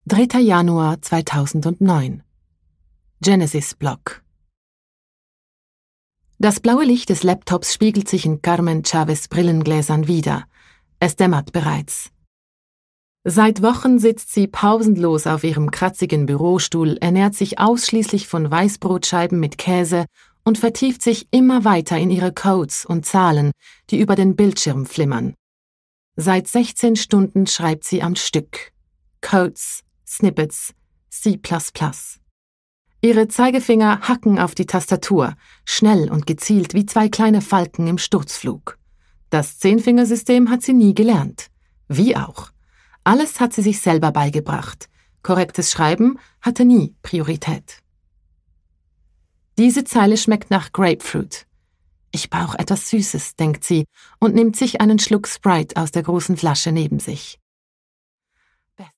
3. Januar 2009. Genesis-Block. Das blaue Licht des Laptops spiegelt sich in Carmen Chavez' Brillengläsern wider. Es dämmert bereits. Seit Wochen sitzt sie pausenlos auf ihrem kratzigen Bürostuhl, ernährt sich ausschließlich von Weißbrotscheiben mit Käse und vertieft sich immer weiter in ihre Codes und Zahlen, die über den Bildschirm flimmern. Seit 16 Stunden schreibt sie am Stück. Codes, Snippets, C++. Ihre Zeigefinger hacken auf die Tastatur, schnell und gezielt wie zwei kleine Falken im Sturzflug. Das Zehnfingersystem hat sie nie gelernt. Wie auch. Alles hat sie sich selber beigebracht. Korrektes Schreiben hatte nie Priorität. Diese Zeile schmeckt nach Grapefruit. Ich brauche etwas Süßes, denkt sie und nimmt sich einen Schluck Sprite aus der großen Flasche neben sich.